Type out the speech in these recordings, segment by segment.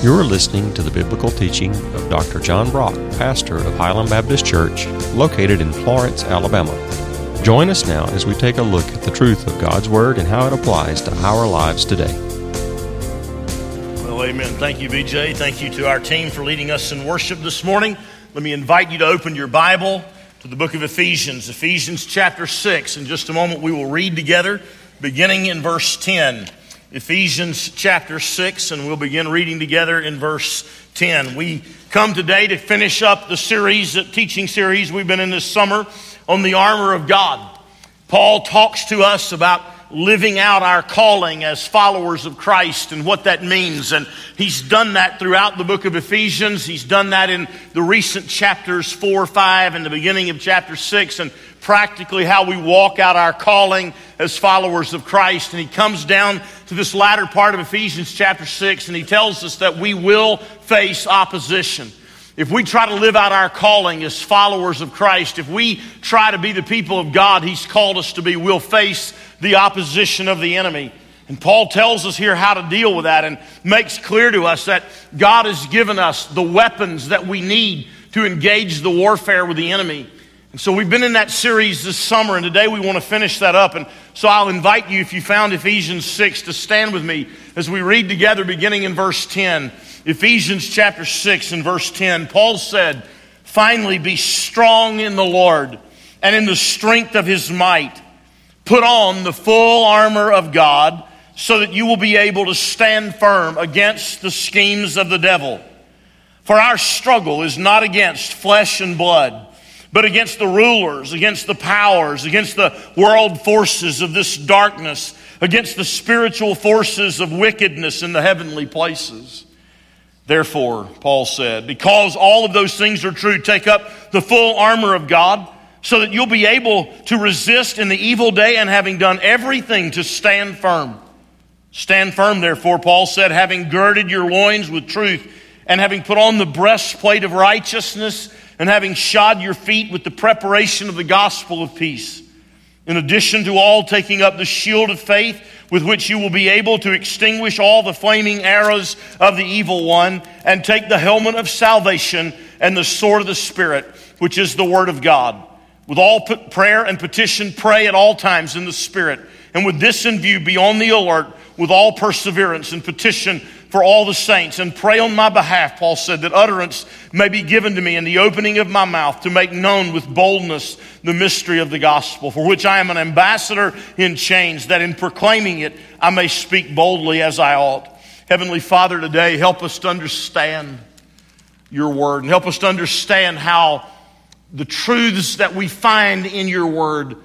You're listening to the biblical teaching of Dr. John Brock, pastor of Highland Baptist Church, located in Florence, Alabama. Join us now as we take a look at the truth of God's Word and how it applies to our lives today. Well, amen. Thank you, BJ. Thank you to our team for leading us in worship this morning. Let me invite you to open your Bible to the book of Ephesians, Ephesians chapter 6. In just a moment, we will read together, beginning in verse 10. Ephesians chapter 6, and we'll begin reading together in verse 10. We come today to finish up the teaching series we've been in this summer on the armor of God. Paul talks to us about living out our calling as followers of Christ and what that means. And he's done that throughout the book of Ephesians. He's done that in the recent chapters 4, 5, and the beginning of chapter 6, and practically how we walk out our calling as followers of Christ. And he comes down to this latter part of Ephesians chapter 6, and he tells us that we will face opposition. If we try to live out our calling as followers of Christ, if we try to be the people of God He's called us to be, we'll face the opposition of the enemy. And Paul tells us here how to deal with that and makes clear to us that God has given us the weapons that we need to engage the warfare with the enemy. And so we've been in that series this summer, and today we want to finish that up. And so I'll invite you, if you found Ephesians 6, to stand with me as we read together beginning in verse 10. Ephesians chapter 6 and verse 10, Paul said, "Finally be strong in the Lord and in the strength of His might. Put on the full armor of God so that you will be able to stand firm against the schemes of the devil. For our struggle is not against flesh and blood, but against the rulers, against the powers, against the world forces of this darkness, against the spiritual forces of wickedness in the heavenly places. Therefore," Paul said, "because all of those things are true, take up the full armor of God so that you'll be able to resist in the evil day, and having done everything, to stand firm. Stand firm, therefore," Paul said, "having girded your loins with truth, and having put on the breastplate of righteousness, and having shod your feet with the preparation of the gospel of peace. In addition to all, taking up the shield of faith, with which you will be able to extinguish all the flaming arrows of the evil one, and take the helmet of salvation and the sword of the Spirit, which is the word of God. With all prayer and petition, pray at all times in the Spirit. And with this in view, be on the alert with all perseverance and petition for all the saints. And pray on my behalf," Paul said, "that utterance may be given to me in the opening of my mouth, to make known with boldness the mystery of the gospel, for which I am an ambassador in chains, that in proclaiming it I may speak boldly as I ought." Heavenly Father, today help us to understand your word, and help us to understand how the truths that we find in your word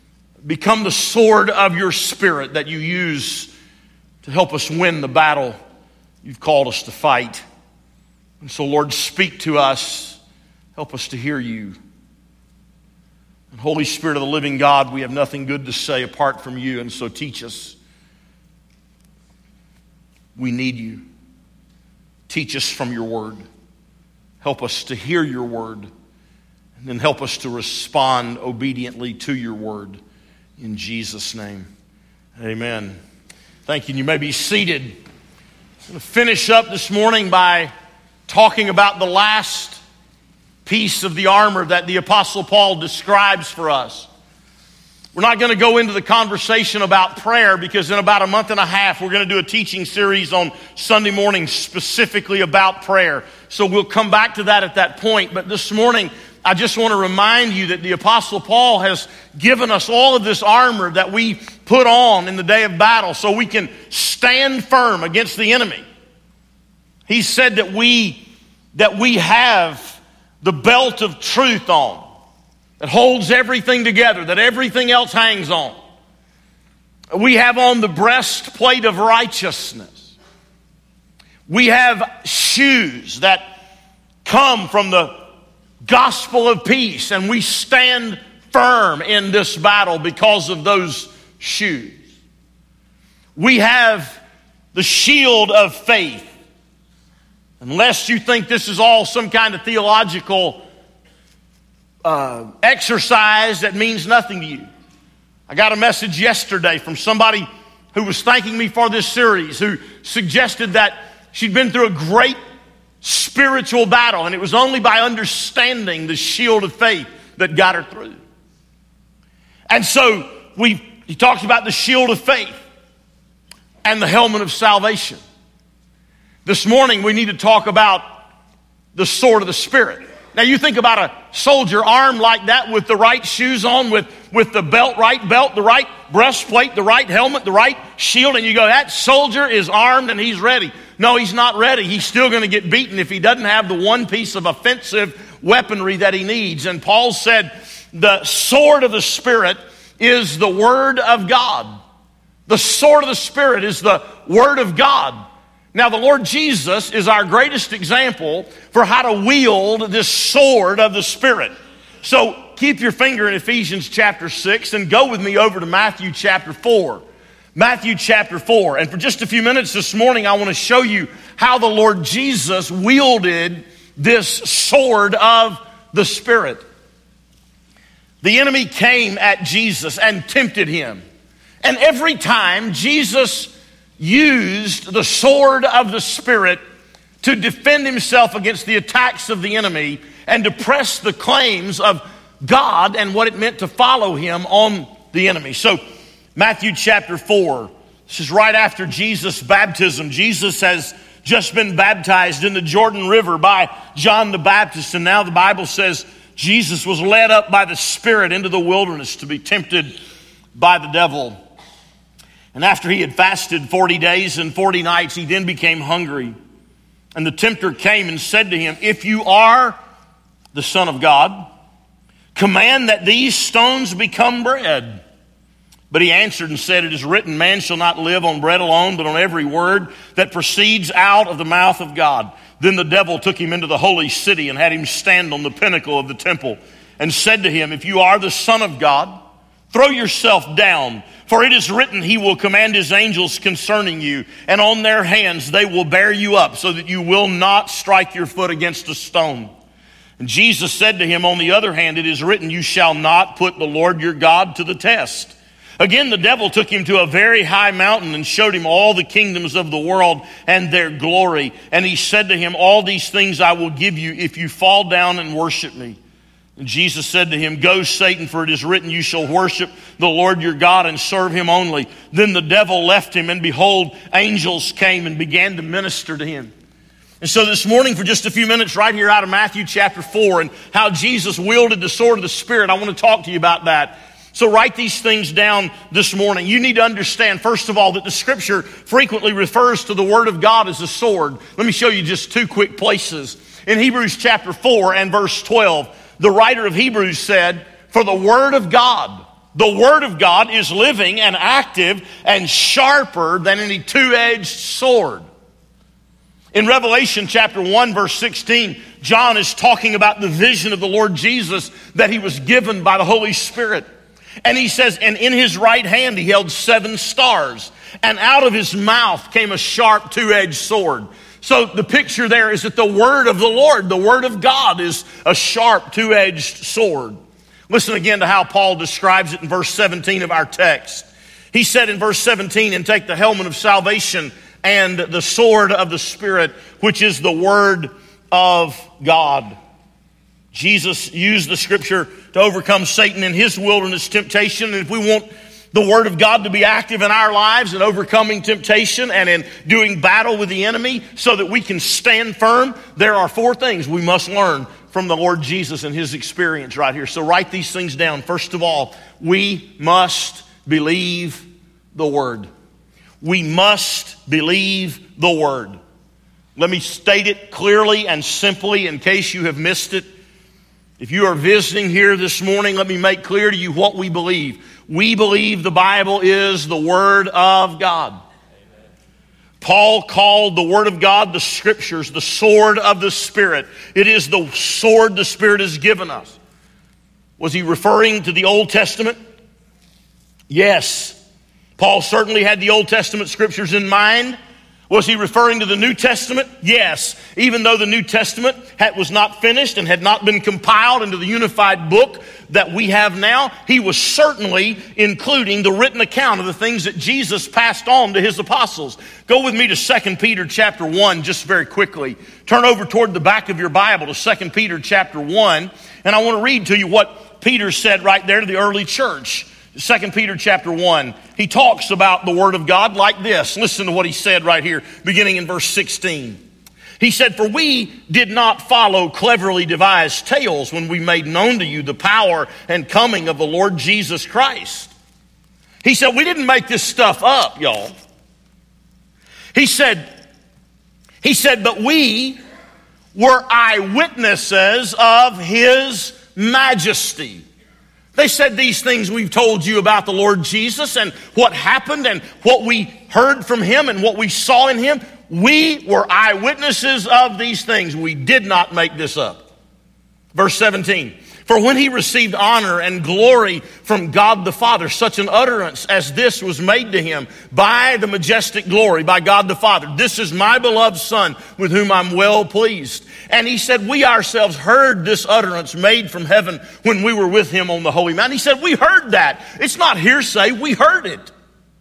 become the sword of your Spirit that you use to help us win the battle you've called us to fight. And so, Lord, speak to us. Help us to hear you. And Holy Spirit of the living God, we have nothing good to say apart from you, and so teach us. We need you. Teach us from your word. Help us to hear your word, and then help us to respond obediently to your word. In Jesus' name, amen. Thank you. You may be seated. I'm going to finish up this morning by talking about the last piece of the armor that the Apostle Paul describes for us. We're not going to go into the conversation about prayer, because in about a month and a half we're going to do a teaching series on Sunday morning specifically about prayer. So we'll come back to that at that point. But this morning I just want to remind you that the Apostle Paul has given us all of this armor that we put on in the day of battle so we can stand firm against the enemy. He said that we have the belt of truth on that holds everything together, that everything else hangs on. We have on the breastplate of righteousness. We have shoes that come from the gospel of peace, and we stand firm in this battle because of those shoes. We have the shield of faith. Unless you think this is all some kind of theological exercise that means nothing to you. I got a message yesterday from somebody who was thanking me for this series, who suggested that she'd been through a great spiritual battle, and it was only by understanding the shield of faith that got her through. And so he talks about the shield of faith and the helmet of salvation. This morning we need to talk about the sword of the Spirit. Now you think about a soldier armed like that with the right shoes on, with the right belt, the right breastplate, the right helmet, the right shield, and you go, that soldier is armed and he's ready. No, he's not ready. He's still going to get beaten if he doesn't have the one piece of offensive weaponry that he needs. And Paul said the sword of the Spirit is the Word of God. The sword of the Spirit is the Word of God. Now, the Lord Jesus is our greatest example for how to wield this sword of the Spirit. So keep your finger in Ephesians chapter 6 and go with me over to Matthew chapter 4. Matthew chapter 4. And for just a few minutes this morning, I want to show you how the Lord Jesus wielded this sword of the Spirit. The enemy came at Jesus and tempted him. And every time Jesus used the sword of the Spirit to defend himself against the attacks of the enemy and to press the claims of God and what it meant to follow him on the enemy. So Matthew chapter 4, this is right after Jesus' baptism. Jesus has just been baptized in the Jordan River by John the Baptist, and now the Bible says Jesus was led up by the Spirit into the wilderness to be tempted by the devil. And after he had fasted 40 days and 40 nights, he then became hungry. And the tempter came and said to him, if you are the Son of God, command that these stones become bread. But he answered and said, it is written, man shall not live on bread alone, but on every word that proceeds out of the mouth of God. Then the devil took him into the holy city and had him stand on the pinnacle of the temple and said to him, if you are the Son of God, throw yourself down, for it is written, he will command his angels concerning you, and on their hands they will bear you up, so that you will not strike your foot against a stone. And Jesus said to him, on the other hand, it is written, you shall not put the Lord your God to the test. Again, the devil took him to a very high mountain and showed him all the kingdoms of the world and their glory. And he said to him, all these things I will give you if you fall down and worship me. And Jesus said to him, go, Satan, for it is written, you shall worship the Lord your God and serve him only. Then the devil left him, and behold, angels came and began to minister to him. And so this morning, for just a few minutes, right here out of Matthew chapter 4, and how Jesus wielded the sword of the Spirit, I want to talk to you about that. So write these things down this morning. You need to understand, first of all, that the Scripture frequently refers to the Word of God as a sword. Let me show you just two quick places. In Hebrews chapter 4 and verse 12, the writer of Hebrews said, for the Word of God is living and active and sharper than any two-edged sword. In Revelation chapter 1 verse 16, John is talking about the vision of the Lord Jesus that he was given by the Holy Spirit. And he says, and in his right hand he held 7 stars, and out of his mouth came a sharp two-edged sword. So the picture there is that the word of the Lord, the word of God, is a sharp two-edged sword. Listen again to how Paul describes it in verse 17 of our text. He said in verse 17, and take the helmet of salvation and the sword of the Spirit, which is the word of God. Jesus used the Scripture to overcome Satan in his wilderness temptation. And if we want the Word of God to be active in our lives in overcoming temptation and in doing battle with the enemy so that we can stand firm, there are 4 things we must learn from the Lord Jesus and his experience right here. So write these things down. First of all, we must believe the Word. We must believe the Word. Let me state it clearly and simply in case you have missed it. If you are visiting here this morning, let me make clear to you what we believe. We believe the Bible is the Word of God. Amen. Paul called the Word of God, the Scriptures, the sword of the Spirit. It is the sword the Spirit has given us. Was he referring to the Old Testament? Yes. Paul certainly had the Old Testament Scriptures in mind Was he referring to the New Testament? Yes. Even though the New Testament was not finished and had not been compiled into the unified book that we have now, he was certainly including the written account of the things that Jesus passed on to his apostles. Go with me to 2 Peter chapter 1 just very quickly. Turn over toward the back of your Bible to 2 Peter chapter 1, and I want to read to you what Peter said right there to the early church. 2 Peter chapter 1, he talks about the Word of God like this. Listen to what he said right here, beginning in verse 16. He said, "For we did not follow cleverly devised tales when we made known to you the power and coming of the Lord Jesus Christ." He said, we didn't make this stuff up, y'all. He said, but we were eyewitnesses of his majesty. They said these things we've told you about the Lord Jesus and what happened and what we heard from him and what we saw in him. We were eyewitnesses of these things. We did not make this up. Verse 17. For when he received honor and glory from God the Father, such an utterance as this was made to him by the majestic glory, by God the Father. This is my beloved Son with whom I'm well pleased. And he said, we ourselves heard this utterance made from heaven when we were with him on the holy mountain. He said, we heard that. It's not hearsay. We heard it.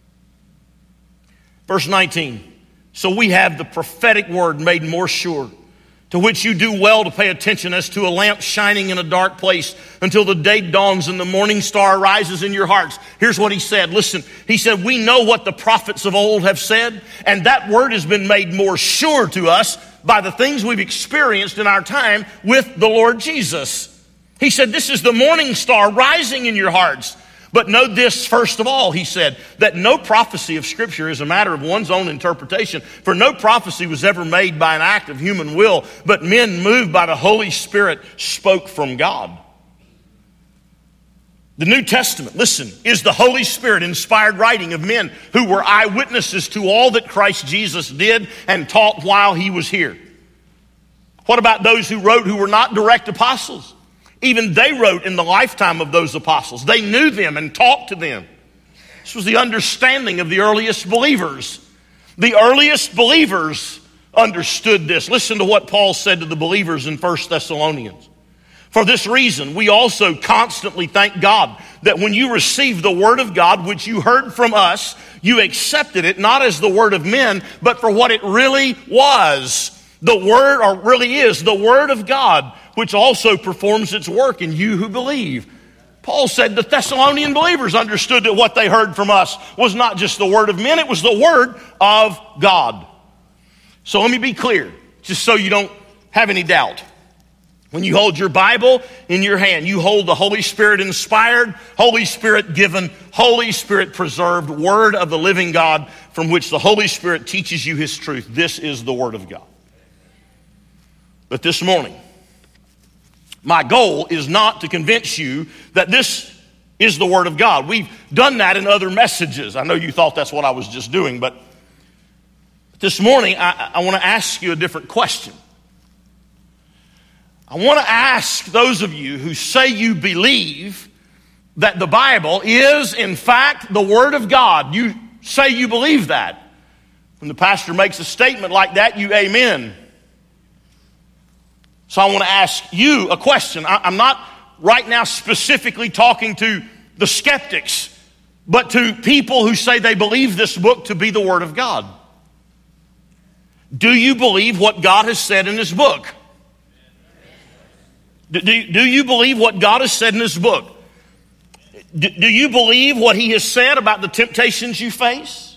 Verse 19. So we have the prophetic word made more sure, to which you do well to pay attention as to a lamp shining in a dark place until the day dawns and the morning star rises in your hearts. Here's what he said. Listen, he said, we know what the prophets of old have said, and that word has been made more sure to us by the things we've experienced in our time with the Lord Jesus. He said, this is the morning star rising in your hearts. But know this, first of all, he said, that no prophecy of Scripture is a matter of one's own interpretation. For no prophecy was ever made by an act of human will, but men moved by the Holy Spirit spoke from God. The New Testament, listen, is the Holy Spirit inspired writing of men who were eyewitnesses to all that Christ Jesus did and taught while he was here. What about those who wrote who were not direct apostles? Even they wrote in the lifetime of those apostles. They knew them and talked to them. This was the understanding of the earliest believers. The earliest believers understood this. Listen to what Paul said to the believers in 1 Thessalonians. For this reason, we also constantly thank God that when you received the word of God, which you heard from us, you accepted it not as the word of men, but for what it really was. The word, or really is, the word of God, which also performs its work in you who believe. Paul said the Thessalonian believers understood that what they heard from us was not just the word of men, it was the word of God. So let me be clear, just so you don't have any doubt. When you hold your Bible in your hand, you hold the Holy Spirit inspired, Holy Spirit given, Holy Spirit preserved word of the living God from which the Holy Spirit teaches you his truth. This is the word of God. But this morning, my goal is not to convince you that this is the Word of God. We've done that in other messages. I know you thought that's what I was just doing, but this morning I want to ask you a different question. I want to ask those of you who say you believe that the Bible is, in fact, the Word of God. You say you believe that. When the pastor makes a statement like that, you amen. So I want to ask you a question. I'm not right now specifically talking to the skeptics, but to people who say they believe this book to be the Word of God. Do you believe what God has said in this book? Do you believe what God has said in this book? Do you believe what he has said about the temptations you face?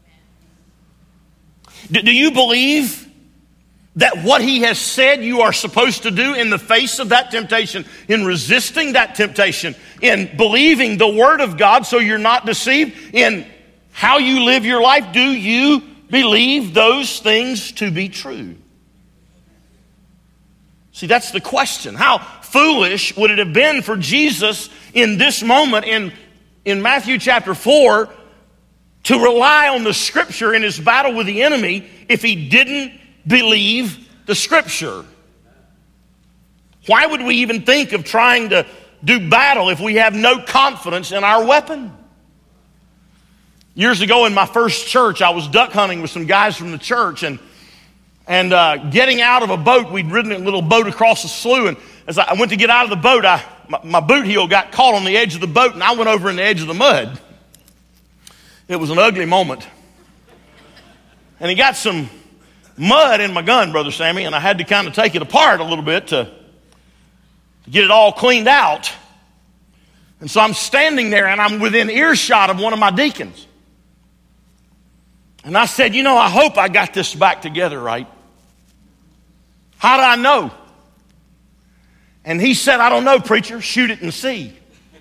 Do you believe that what he has said you are supposed to do in the face of that temptation, in resisting that temptation, in believing the word of God so you're not deceived, in how you live your life? Do you believe those things to be true? See, that's the question. How foolish would it have been for Jesus in this moment in Matthew chapter 4 to rely on the Scripture in his battle with the enemy if he didn't believe the Scripture? Why would we even think of trying to do battle if we have no confidence in our weapon? Years ago in my first church, I was duck hunting with some guys from the church, and getting out of a boat, we'd ridden a little boat across the slough, and as I went to get out of the boat, my boot heel got caught on the edge of the boat, and I went over in the edge of the mud. It was an ugly moment. And he got some mud in my gun, Brother Sammy, and I had to kind of take it apart a little bit to get it all cleaned out. And so I'm standing there, and I'm within earshot of one of my deacons. And I said, I hope I got this back together right. How do I know? And he said, I don't know, preacher. Shoot it and see.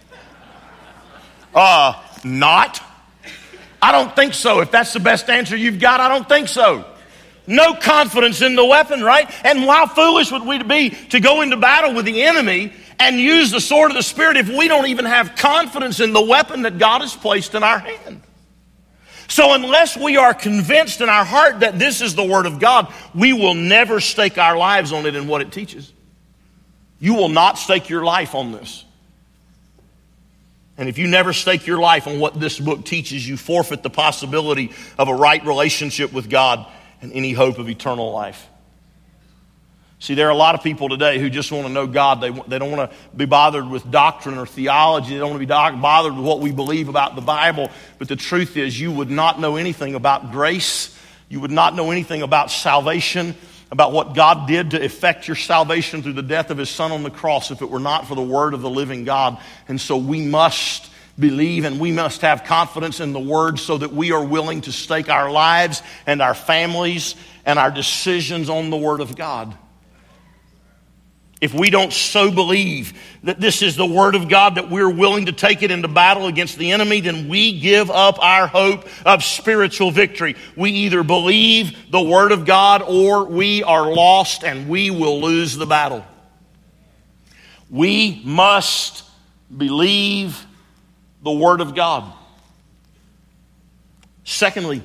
Not. I don't think so. If that's the best answer you've got, I don't think so. No confidence in the weapon, right? And how foolish would we be to go into battle with the enemy and use the sword of the Spirit if we don't even have confidence in the weapon that God has placed in our hand? So unless we are convinced in our heart that this is the Word of God, we will never stake our lives on it and what it teaches. You will not stake your life on this. And if you never stake your life on what this book teaches, you forfeit the possibility of a right relationship with God and any hope of eternal life. See, there are a lot of people today who just want to know God. They don't want to be bothered with doctrine or theology. They don't want to be bothered with what we believe about the Bible. But the truth is, you would not know anything about grace. You would not know anything about salvation, about what God did to effect your salvation through the death of His Son on the cross if it were not for the Word of the living God. And so we must believe and we must have confidence in the Word so that we are willing to stake our lives and our families and our decisions on the Word of God. If we don't so believe that this is the Word of God, that we're willing to take it into battle against the enemy, then we give up our hope of spiritual victory. We either believe the Word of God or we are lost and we will lose the battle. We must believe the Word of God. Secondly,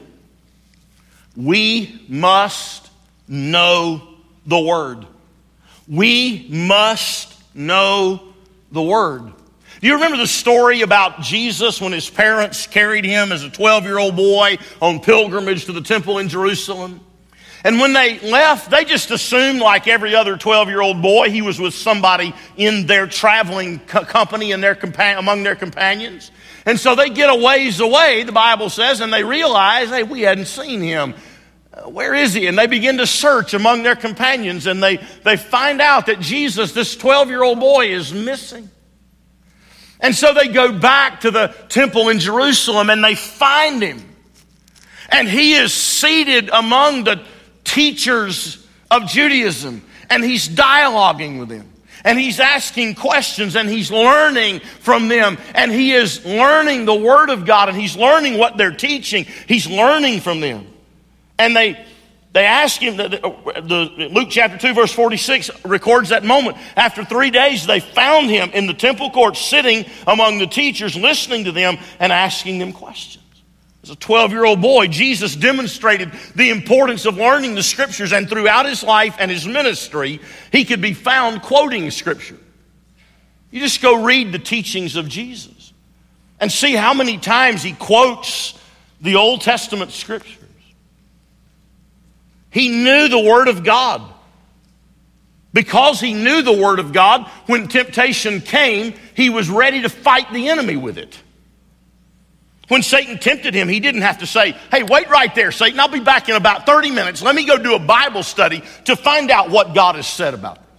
we must know the Word. We must know the Word. Do you remember the story about Jesus when His parents carried Him as a 12-year-old boy on pilgrimage to the temple in Jerusalem? And when they left, they just assumed, like every other 12-year-old boy, he was with somebody in their traveling company and among their companions. And so they get a ways away, the Bible says, and they realize, hey, we hadn't seen Him. Where is He? And they begin to search among their companions, and they find out that Jesus, this 12-year-old boy, is missing. And so they go back to the temple in Jerusalem, and they find Him. And He is seated among the teachers of Judaism, and He's dialoguing with them. And He's asking questions, and He's learning from them. And He is learning the Word of God, and He's learning what they're teaching. He's learning from them. And they ask Him, Luke chapter 2 verse 46 records that moment. After 3 days they found Him in the temple court sitting among the teachers, listening to them and asking them questions. As a 12-year-old boy, Jesus demonstrated the importance of learning the Scriptures, and throughout His life and His ministry, He could be found quoting Scripture. You just go read the teachings of Jesus and see how many times He quotes the Old Testament Scripture. He knew the Word of God. Because He knew the Word of God, when temptation came, He was ready to fight the enemy with it. When Satan tempted Him, He didn't have to say, hey, wait right there, Satan. I'll be back in about 30 minutes. Let me go do a Bible study to find out what God has said about this.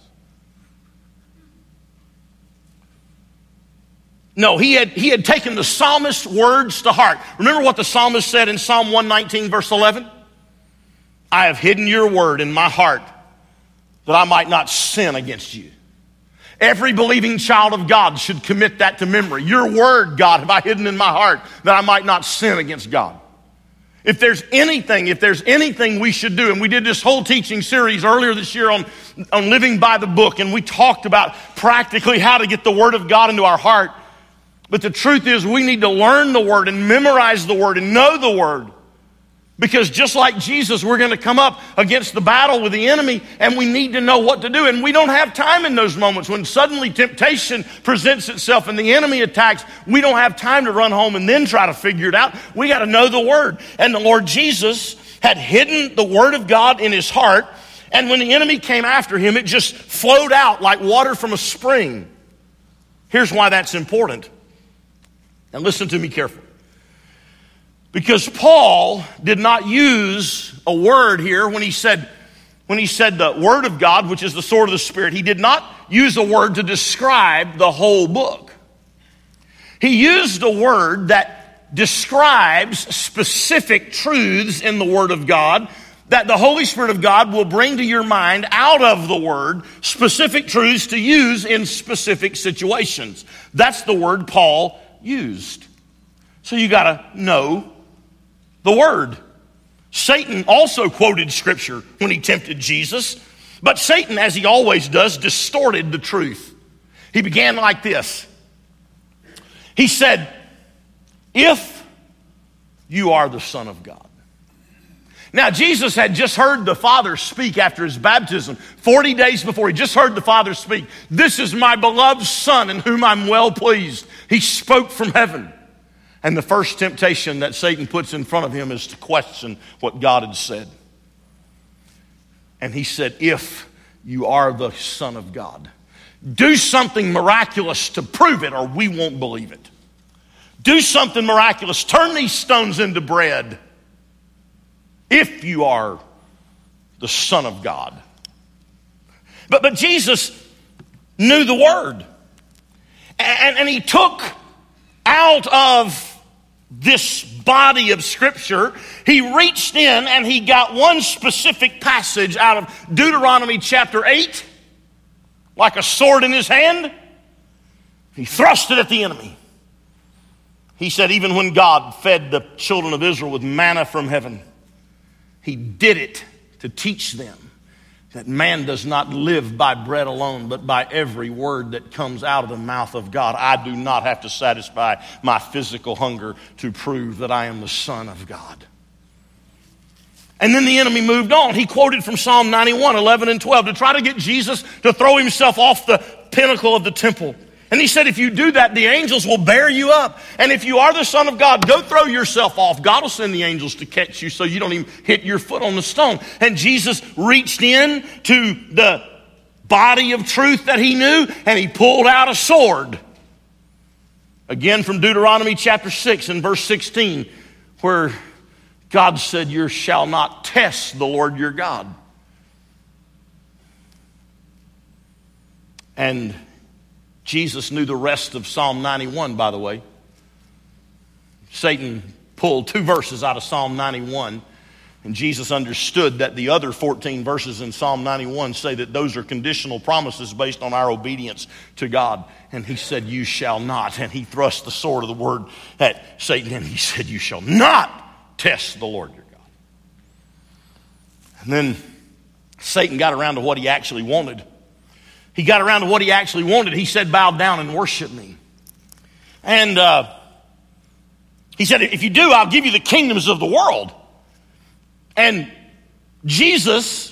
No, he had taken the psalmist's words to heart. Remember what the psalmist said in Psalm 119, verse 11? I have hidden your word in my heart that I might not sin against you. Every believing child of God should commit that to memory. Your word, God, have I hidden in my heart that I might not sin against God. If there's anything we should do, and we did this whole teaching series earlier this year on living by the book, and we talked about practically how to get the Word of God into our heart. But the truth is we need to learn the Word and memorize the Word and know the Word Because just like Jesus, we're going to come up against the battle with the enemy, and we need to know what to do. And we don't have time in those moments when suddenly temptation presents itself and the enemy attacks. We don't have time to run home and then try to figure it out. We got to know the Word. And the Lord Jesus had hidden the Word of God in his heart, and when the enemy came after him, it just flowed out like water from a spring. Here's why that's important. And listen to me carefully. Because Paul did not use a word here when he said the Word of God, which is the sword of the Spirit. He did not use a word to describe the whole book. He used a word that describes specific truths in the Word of God that the Holy Spirit of God will bring to your mind out of the Word, specific truths to use in specific situations. That's the word Paul used. So you got to know the Word. Satan also quoted Scripture when he tempted Jesus, but Satan, as he always does, distorted the truth. He began like this. He said, "If you are the Son of God." Now, Jesus had just heard the Father speak after his baptism. 40 days before, he just heard the Father speak. "This is my beloved Son in whom I'm well pleased." He spoke from heaven. And the first temptation that Satan puts in front of him is to question what God had said. And he said, "If you are the Son of God, do something miraculous to prove it, or we won't believe it. Do something miraculous. Turn these stones into bread. If you are the Son of God." But Jesus knew the Word. And he took out of this body of Scripture, he reached in and he got one specific passage out of Deuteronomy chapter 8, like a sword in his hand. He thrust it at the enemy. He said, even when God fed the children of Israel with manna from heaven, he did it to teach them that man does not live by bread alone, but by every word that comes out of the mouth of God. I do not have to satisfy my physical hunger to prove that I am the Son of God. And then the enemy moved on. He quoted from Psalm 91, 11 and 12 to try to get Jesus to throw himself off the pinnacle of the temple. And he said, if you do that, the angels will bear you up. And if you are the Son of God, go throw yourself off. God will send the angels to catch you so you don't even hit your foot on the stone. And Jesus reached in to the body of truth that he knew, and he pulled out a sword. Again from Deuteronomy chapter 6 and verse 16, where God said, "You shall not test the Lord your God." And Jesus knew the rest of Psalm 91, by the way. Satan pulled 2 verses out of Psalm 91, and Jesus understood that the other 14 verses in Psalm 91 say that those are conditional promises based on our obedience to God. And he said, "You shall not." And he thrust the sword of the word at Satan, and he said, "You shall not test the Lord your God." And then Satan got around to what he actually wanted. He got around to what he actually wanted. He said, "Bow down and worship me." And he said, "If you do, I'll give you the kingdoms of the world." And Jesus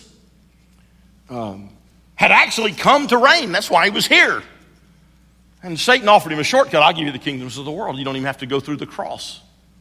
had actually come to reign. That's why he was here. And Satan offered him a shortcut. "I'll give you the kingdoms of the world. You don't even have to go through the cross."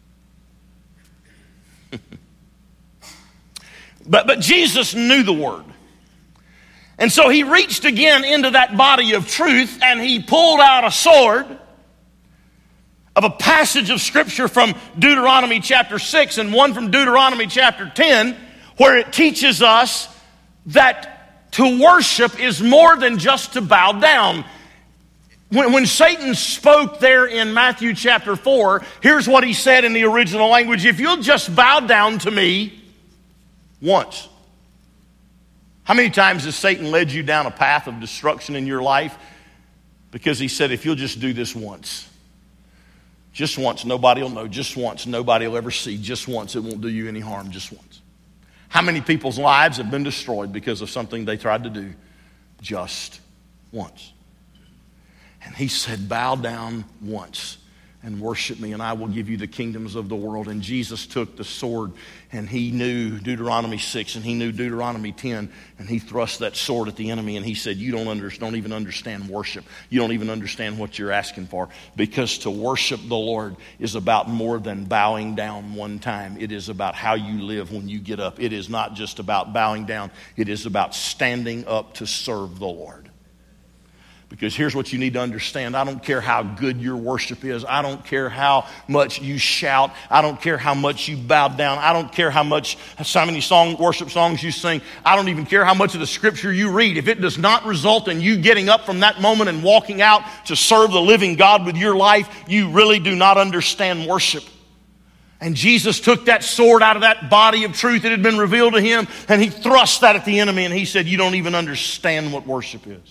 But Jesus knew the Word. And so he reached again into that body of truth, and he pulled out a sword of a passage of Scripture from Deuteronomy chapter 6 and one from Deuteronomy chapter 10, where it teaches us that to worship is more than just to bow down. When Satan spoke there in Matthew chapter 4, here's what he said in the original language: "If you'll just bow down to me once." How many times has Satan led you down a path of destruction in your life because he said, if you'll just do this once, just once, nobody will know, just once, nobody will ever see, just once, it won't do you any harm, just once. How many people's lives have been destroyed because of something they tried to do just once? And he said, bow down once and worship me, and I will give you the kingdoms of the world. And Jesus took the sword, and he knew Deuteronomy 6, and he knew Deuteronomy 10, and he thrust that sword at the enemy, and he said, you don't even understand worship. You don't even understand what you're asking for, because to worship the Lord is about more than bowing down one time. It is about how you live when you get up. It is not just about bowing down. It is about standing up to serve the Lord. Because here's what you need to understand. I don't care how good your worship is. I don't care how much you shout. I don't care how much you bow down. I don't care how many worship songs you sing. I don't even care how much of the scripture you read. If it does not result in you getting up from that moment and walking out to serve the living God with your life, you really do not understand worship. And Jesus took that sword out of that body of truth that had been revealed to him, and he thrust that at the enemy, and he said, you don't even understand what worship is.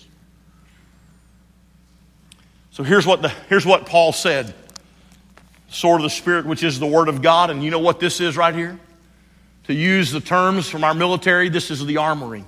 So here's what Paul said. Sword of the Spirit, which is the Word of God. And you know what this is right here? To use the terms from our military, this is the armory.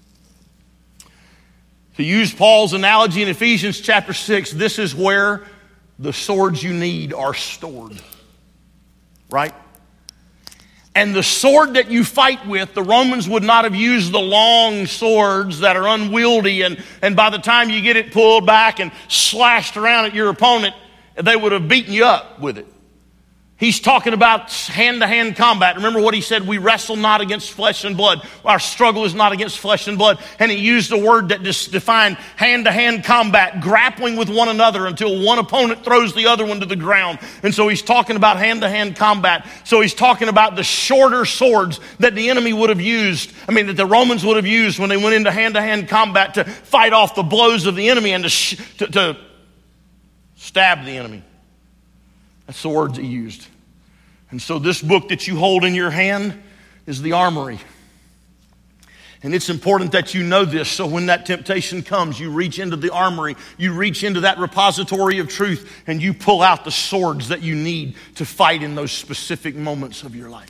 To use Paul's analogy in Ephesians chapter 6, this is where the swords you need are stored. Right? And the sword that you fight with, the Romans would not have used the long swords that are unwieldy, and by the time you get it pulled back and slashed around at your opponent, they would have beaten you up with it. He's talking about hand-to-hand combat. Remember what he said, we wrestle not against flesh and blood. Our struggle is not against flesh and blood. And he used a word that just defined hand-to-hand combat, grappling with one another until one opponent throws the other one to the ground. And so he's talking about hand-to-hand combat. So he's talking about the shorter swords that the enemy would have used, that the Romans would have used when they went into hand-to-hand combat to fight off the blows of the enemy and to stab the enemy. That's the words he used. And so this book that you hold in your hand is the armory. And it's important that you know this, so when that temptation comes, you reach into the armory, you reach into that repository of truth, and you pull out the swords that you need to fight in those specific moments of your life.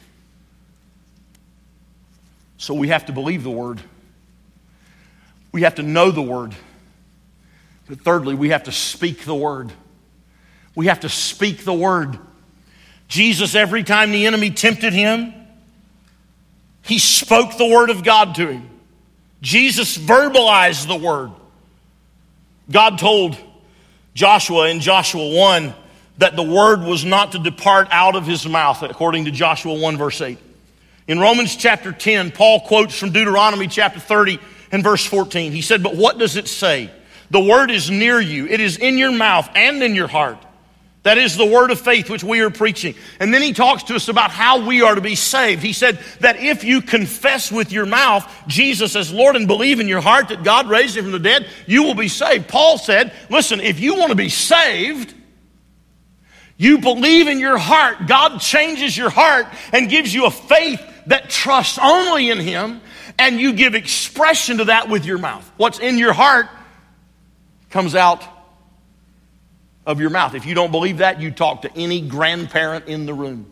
So we have to believe the Word. We have to know the Word. But thirdly, we have to speak the Word. We have to speak the Word. Jesus, every time the enemy tempted him, he spoke the Word of God to him. Jesus verbalized the Word. God told Joshua in Joshua 1 that the Word was not to depart out of his mouth, according to Joshua 1 verse 8. In Romans chapter 10, Paul quotes from Deuteronomy chapter 30 and verse 14. He said, but what does it say? The Word is near you. It is in your mouth and in your heart. That is the word of faith which we are preaching. And then he talks to us about how we are to be saved. He said that if you confess with your mouth Jesus as Lord and believe in your heart that God raised him from the dead, you will be saved. Paul said, listen, if you want to be saved, you believe in your heart. God changes your heart and gives you a faith that trusts only in him, and you give expression to that with your mouth. What's in your heart comes out of your mouth. If you don't believe that, you talk to any grandparent in the room.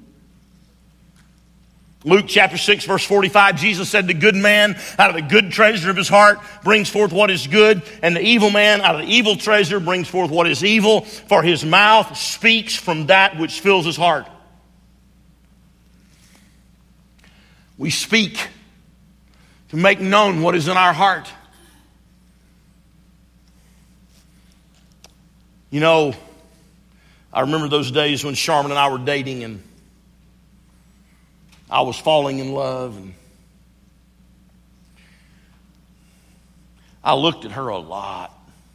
Luke chapter 6 verse 45, Jesus said, the good man out of the good treasure of his heart brings forth what is good, and the evil man out of the evil treasure brings forth what is evil, for his mouth speaks from that which fills his heart. We speak to make known what is in our heart. You know, I remember those days when Charmin and I were dating, and I was falling in love, and I looked at her a lot.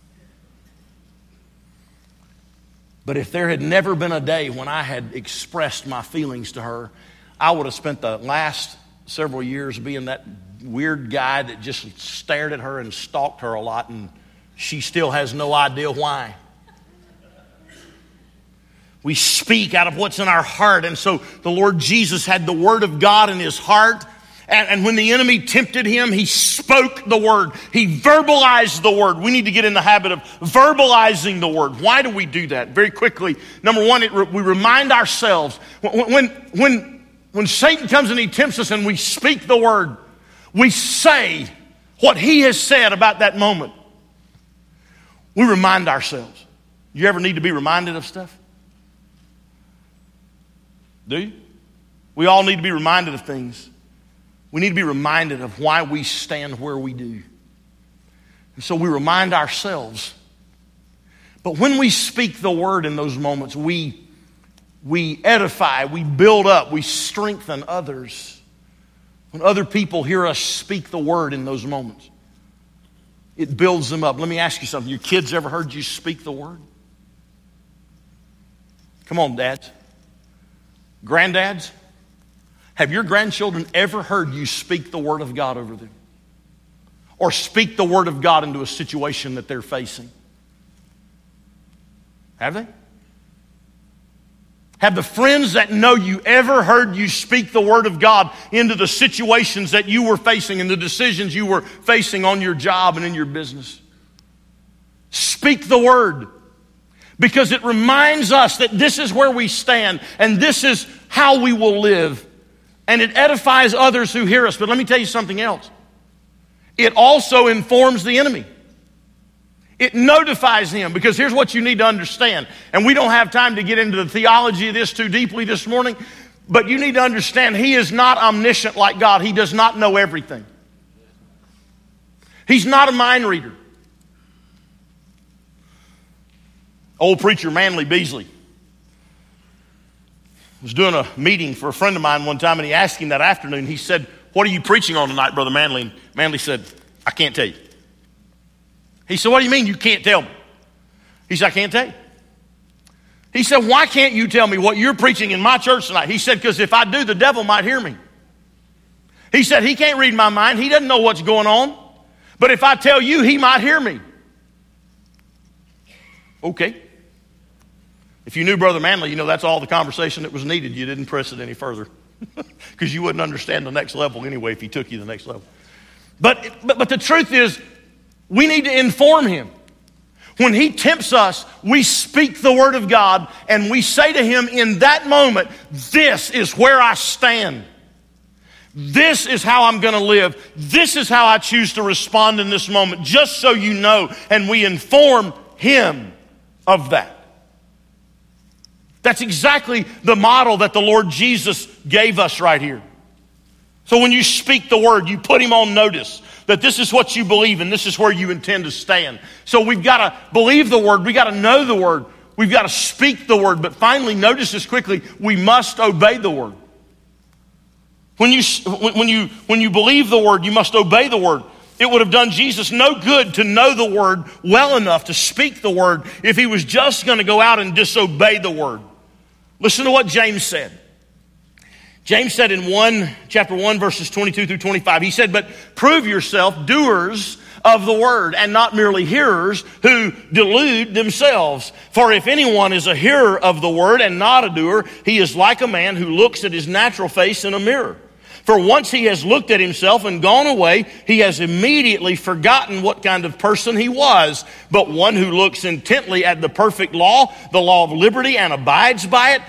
But if there had never been a day when I had expressed my feelings to her, I would have spent the last several years being that weird guy that just stared at her and stalked her a lot, and she still has no idea why. We speak out of what's in our heart. And so the Lord Jesus had the Word of God in his heart. And when the enemy tempted him, he spoke the Word. He verbalized the Word. We need to get in the habit of verbalizing the Word. Why do we do that? Very quickly. Number one, we remind ourselves. When Satan comes and he tempts us and we speak the Word, we say what he has said about that moment. We remind ourselves. You ever need to be reminded of stuff? Do you? We all need to be reminded of things. We need to be reminded of why we stand where we do. And so we remind ourselves. But when we speak the word in those moments, we edify, we build up, we strengthen others. When other people hear us speak the word in those moments, it builds them up. Let me ask you something. Your kids ever heard you speak the word? Come on, dads. Granddads. Have your grandchildren ever heard you speak the word of God over them? Or speak the word of God into a situation that they're facing? Have they? Have the friends that know you ever heard you speak the word of God into the situations that you were facing and the decisions you were facing on your job and in your business? Speak the word, because it reminds us that this is where we stand and this is how we will live. And it edifies others who hear us. But let me tell you something else. It also informs the enemy. It notifies him, because here's what you need to understand. And we don't have time to get into the theology of this too deeply this morning, but you need to understand he is not omniscient like God. He does not know everything. He's not a mind reader. Old preacher Manly Beasley was doing a meeting for a friend of mine one time, and he asked him that afternoon, he said, "What are you preaching on tonight, Brother Manly?" And Manly said, "I can't tell you." He said, "What do you mean you can't tell me?" He said, "I can't tell you." He said, "Why can't you tell me what you're preaching in my church tonight?" He said, "Because if I do, the devil might hear me." He said, "He can't read my mind. He doesn't know what's going on. But if I tell you, he might hear me." Okay. If you knew Brother Manley, you know that's all the conversation that was needed. You didn't press it any further because you wouldn't understand the next level anyway if he took you to the next level. But the truth is, we need to inform him. When he tempts us, we speak the word of God and we say to him in that moment, "This is where I stand. This is how I'm going to live. This is how I choose to respond in this moment, just so you know." And we inform him of that. That's exactly the model that the Lord Jesus gave us right here. So when you speak the word, you put him on notice that this is what you believe and this is where you intend to stand. So we've got to believe the word. We've got to know the word. We've got to speak the word. But finally, notice this quickly, we must obey the word. When you believe the word, you must obey the word. It would have done Jesus no good to know the word well enough to speak the word if he was just going to go out and disobey the word. Listen to what James said. James said in chapter 1, verses 22 through 25, he said, "But prove yourself doers of the word and not merely hearers who delude themselves. For if anyone is a hearer of the word and not a doer, he is like a man who looks at his natural face in a mirror. For once he has looked at himself and gone away, he has immediately forgotten what kind of person he was. But one who looks intently at the perfect law, the law of liberty, and abides by it,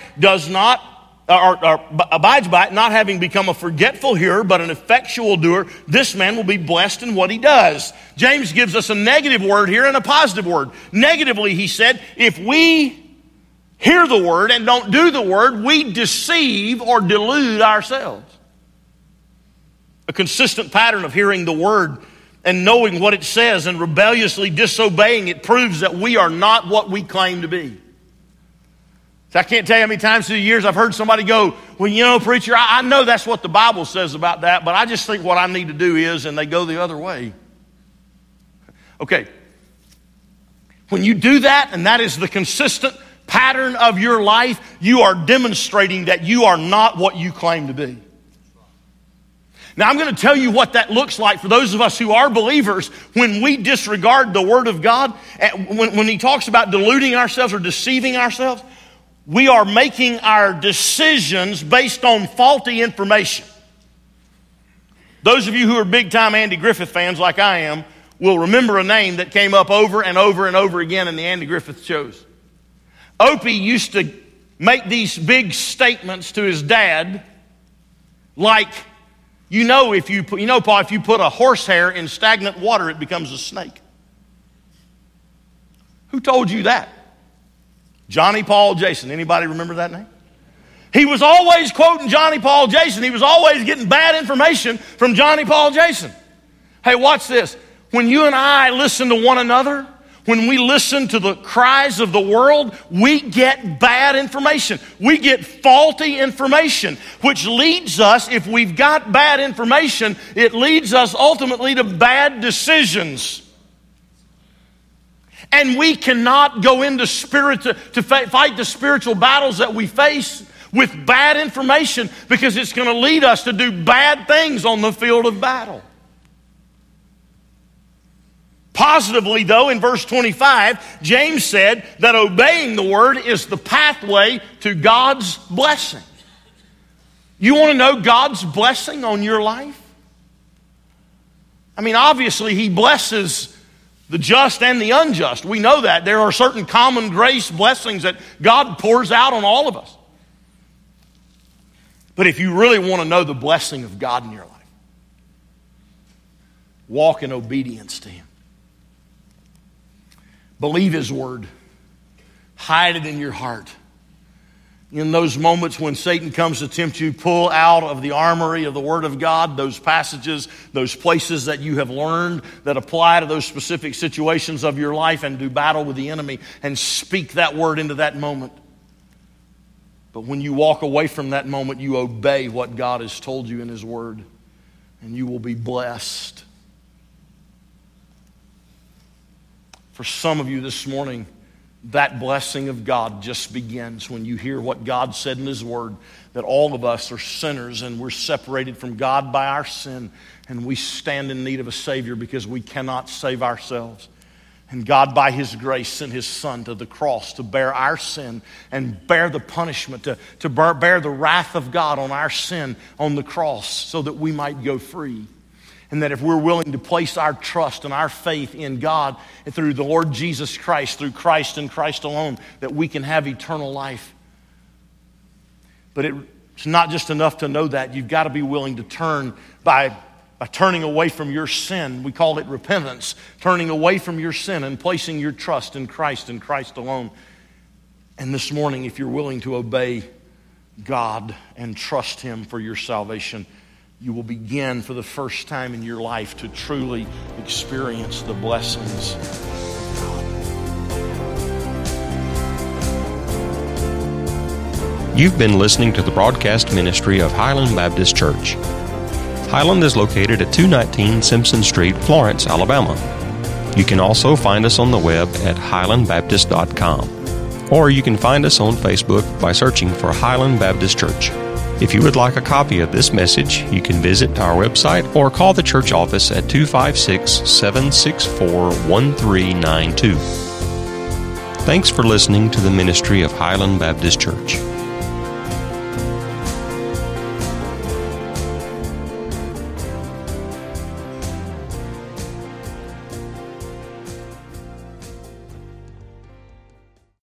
abides by it, not having become a forgetful hearer, but an effectual doer, this man will be blessed in what he does." James gives us a negative word here and a positive word. Negatively, he said, if we hear the word and don't do the word, we deceive or delude ourselves. A consistent pattern of hearing the word and knowing what it says and rebelliously disobeying it proves that we are not what we claim to be. So I can't tell you how many times through the years I've heard somebody go, "Well, you know, preacher, I know that's what the Bible says about that, but I just think what I need to do is," and they go the other way. Okay. When you do that, and that is the consistent pattern of your life, you are demonstrating that you are not what you claim to be. Now, I'm going to tell you what that looks like for those of us who are believers when we disregard the Word of God. When he talks about deluding ourselves or deceiving ourselves, we are making our decisions based on faulty information. Those of you who are big-time Andy Griffith fans like I am will remember a name that came up over and over and over again in the Andy Griffith shows. Opie used to make these big statements to his dad like, Paul, if you put a horsehair in stagnant water, it becomes a snake. Who told you that? Johnny Paul Jason. Anybody remember that name? He was always quoting Johnny Paul Jason. He was always getting bad information from Johnny Paul Jason. Hey, watch this. When you and I listen to one another, when we listen to the cries of the world, we get bad information. We get faulty information, which leads us, if we've got bad information, it leads us ultimately to bad decisions. And we cannot go into to fight the spiritual battles that we face with bad information, because it's going to lead us to do bad things on the field of battle. Positively, though, in verse 25, James said that obeying the word is the pathway to God's blessing. You want to know God's blessing on your life? I mean, obviously, He blesses the just and the unjust. We know that. There are certain common grace blessings that God pours out on all of us. But if you really want to know the blessing of God in your life, walk in obedience to Him. Believe His word. Hide it in your heart. In those moments when Satan comes to tempt you, pull out of the armory of the Word of God those passages, those places that you have learned that apply to those specific situations of your life, and do battle with the enemy and speak that word into that moment. But when you walk away from that moment, you obey what God has told you in His Word, and you will be blessed. For some of you this morning, that blessing of God just begins when you hear what God said in His Word, that all of us are sinners and we're separated from God by our sin, and we stand in need of a Savior because we cannot save ourselves. And God, by His grace, sent His Son to the cross to bear our sin and bear the punishment, to bear the wrath of God on our sin on the cross, so that we might go free. And that if we're willing to place our trust and our faith in God and through the Lord Jesus Christ, through Christ and Christ alone, that we can have eternal life. But it's not just enough to know that. You've got to be willing to turn by turning away from your sin. We call it repentance. Turning away from your sin and placing your trust in Christ and Christ alone. And this morning, if you're willing to obey God and trust Him for your salvation, you will begin for the first time in your life to truly experience the blessings of God. You've been listening to the broadcast ministry of Highland Baptist Church. Highland is located at 219 Simpson Street, Florence, Alabama. You can also find us on the web at highlandbaptist.com, or you can find us on Facebook by searching for Highland Baptist Church. If you would like a copy of this message, you can visit our website or call the church office at 256-764-1392. Thanks for listening to the ministry of Highland Baptist Church.